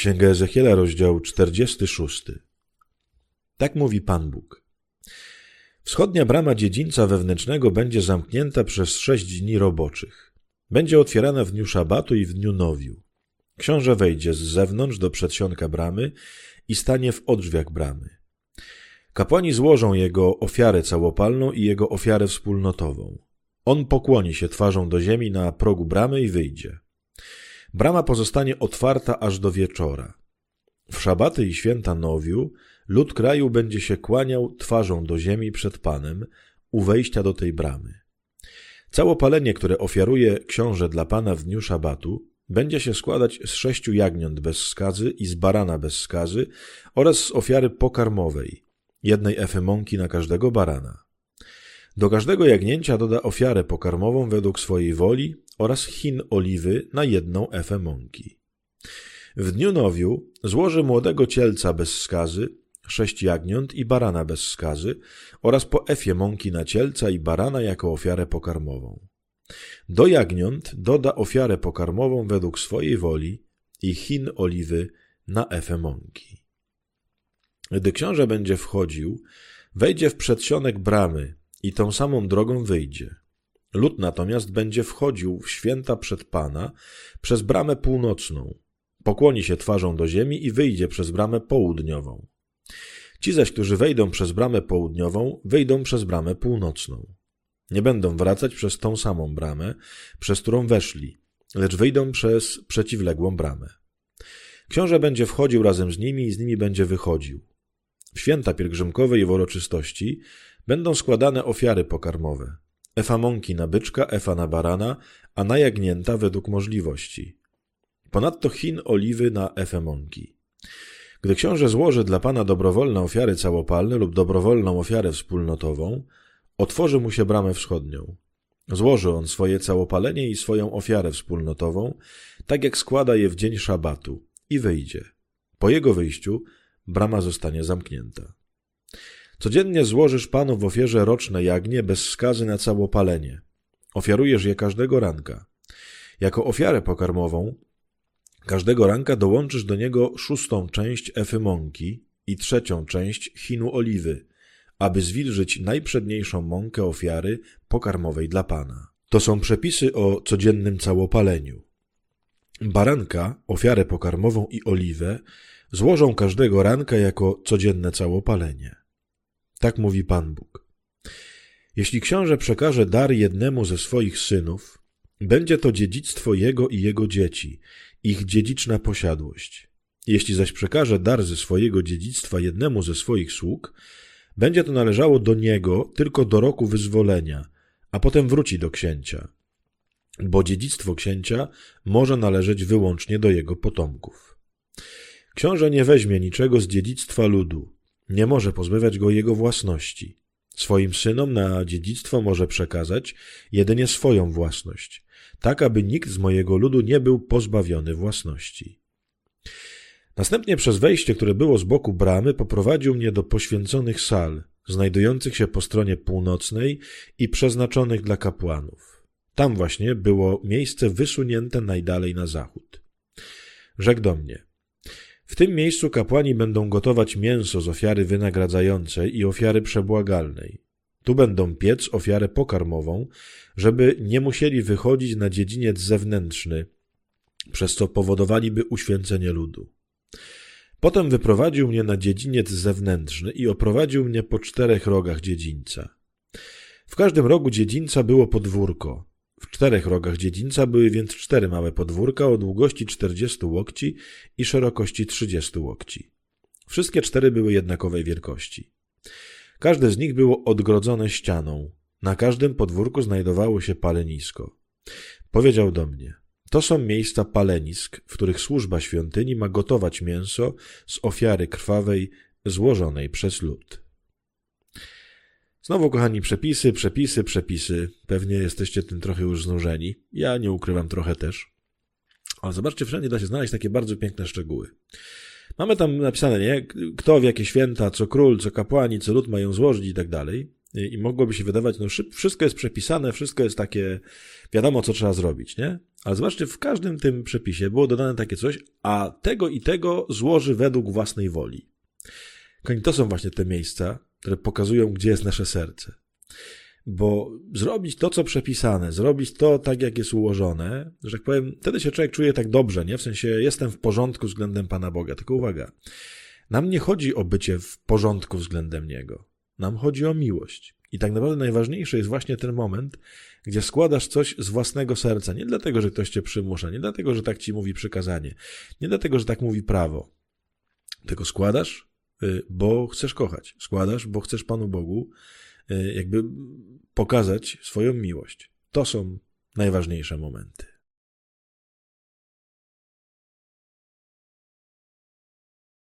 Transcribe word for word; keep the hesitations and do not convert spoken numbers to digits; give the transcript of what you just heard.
Księga Ezechiela, rozdział czterdziesty szósty. Tak mówi Pan Bóg. Wschodnia brama dziedzińca wewnętrznego będzie zamknięta przez sześć dni roboczych. Będzie otwierana w dniu szabatu i w dniu nowiu. Książę wejdzie z zewnątrz do przedsionka bramy i stanie w odrzwiach bramy. Kapłani złożą jego ofiarę całopalną i jego ofiarę wspólnotową. On pokłoni się twarzą do ziemi na progu bramy i wyjdzie. Brama pozostanie otwarta aż do wieczora. W szabaty i święta nowiu lud kraju będzie się kłaniał twarzą do ziemi przed Panem u wejścia do tej bramy. Całopalenie, które ofiaruje książę dla Pana w dniu szabatu, będzie się składać z sześciu jagniąt bez skazy i z barana bez skazy oraz z ofiary pokarmowej, jednej efy mąki na każdego barana. Do każdego jagnięcia doda ofiarę pokarmową według swojej woli oraz chin oliwy na jedną efę mąki. W dniu nowiu złoży młodego cielca bez skazy, sześć jagniąt i barana bez skazy oraz po efie mąki na cielca i barana jako ofiarę pokarmową. Do jagniąt doda ofiarę pokarmową według swojej woli i chin oliwy na efę mąki. Gdy książę będzie wchodził, wejdzie w przedsionek bramy i tą samą drogą wyjdzie. Lud natomiast będzie wchodził w święta przed Pana przez bramę północną, pokłoni się twarzą do ziemi i wyjdzie przez bramę południową. Ci zaś, którzy wejdą przez bramę południową, wyjdą przez bramę północną. Nie będą wracać przez tą samą bramę, przez którą weszli, lecz wyjdą przez przeciwległą bramę. Książę będzie wchodził razem z nimi i z nimi będzie wychodził. W święta pielgrzymkowe i w uroczystości będą składane ofiary pokarmowe. Efa mąki na byczka, efa na barana, a na jagnięta według możliwości. Ponadto chin oliwy na efę mąki. Gdy książę złoży dla Pana dobrowolne ofiary całopalne lub dobrowolną ofiarę wspólnotową, otworzy mu się bramę wschodnią. Złoży on swoje całopalenie i swoją ofiarę wspólnotową, tak jak składa je w dzień szabatu, i wyjdzie. Po jego wyjściu brama zostanie zamknięta. Codziennie złożysz Panu w ofierze roczne jagnię bez skazy na całopalenie. Ofiarujesz je każdego ranka. Jako ofiarę pokarmową każdego ranka dołączysz do niego szóstą część efy mąki i trzecią część chinu oliwy, aby zwilżyć najprzedniejszą mąkę ofiary pokarmowej dla Pana. To są przepisy o codziennym całopaleniu. Baranka, ofiarę pokarmową i oliwę złożą każdego ranka jako codzienne całopalenie. Tak mówi Pan Bóg. Jeśli książę przekaże dar jednemu ze swoich synów, będzie to dziedzictwo jego i jego dzieci, ich dziedziczna posiadłość. Jeśli zaś przekaże dar ze swojego dziedzictwa jednemu ze swoich sług, będzie to należało do niego tylko do roku wyzwolenia, a potem wróci do księcia, bo dziedzictwo księcia może należeć wyłącznie do jego potomków. Książę nie weźmie niczego z dziedzictwa ludu, nie może pozbawiać go jego własności. Swoim synom na dziedzictwo może przekazać jedynie swoją własność, tak aby nikt z mojego ludu nie był pozbawiony własności. Następnie przez wejście, które było z boku bramy, poprowadził mnie do poświęconych sal, znajdujących się po stronie północnej i przeznaczonych dla kapłanów. Tam właśnie było miejsce wysunięte najdalej na zachód. Rzekł do mnie: w tym miejscu kapłani będą gotować mięso z ofiary wynagradzającej i ofiary przebłagalnej. Tu będą piec ofiarę pokarmową, żeby nie musieli wychodzić na dziedziniec zewnętrzny, przez co powodowaliby uświęcenie ludu. Potem wyprowadził mnie na dziedziniec zewnętrzny i oprowadził mnie po czterech rogach dziedzińca. W każdym rogu dziedzińca było podwórko. W czterech rogach dziedzińca były więc cztery małe podwórka o długości czterdziestu łokci i szerokości trzydziestu łokci. Wszystkie cztery były jednakowej wielkości. Każde z nich było odgrodzone ścianą. Na każdym podwórku znajdowało się palenisko. Powiedział do mnie: to są miejsca palenisk, w których służba świątyni ma gotować mięso z ofiary krwawej złożonej przez lud. Znowu, kochani, przepisy, przepisy, przepisy. Pewnie jesteście tym trochę już znużeni. Ja nie ukrywam, trochę też. Ale zobaczcie, wszędzie da się znaleźć takie bardzo piękne szczegóły. Mamy tam napisane, nie? Kto w jakie święta, co król, co kapłani, co lud mają złożyć i tak dalej. i mogłoby się wydawać, no wszystko jest przepisane, wszystko jest takie, wiadomo co trzeba zrobić, nie? Ale zobaczcie, w każdym tym przepisie było dodane takie coś, a tego i tego złoży według własnej woli. Kochani, to są właśnie te miejsca, które pokazują, gdzie jest nasze serce. Bo zrobić to, co przepisane, zrobić to tak, jak jest ułożone, że tak powiem, wtedy się człowiek czuje tak dobrze, nie? W sensie jestem w porządku względem Pana Boga. Tylko uwaga, nam nie chodzi o bycie w porządku względem Niego. Nam chodzi o miłość. I tak naprawdę najważniejszy jest właśnie ten moment, gdzie składasz coś z własnego serca. Nie dlatego, że ktoś cię przymusza, nie dlatego, że tak ci mówi przykazanie, nie dlatego, że tak mówi prawo. Tylko składasz, bo chcesz kochać. Składasz, bo chcesz Panu Bogu jakby pokazać swoją miłość. To są najważniejsze momenty.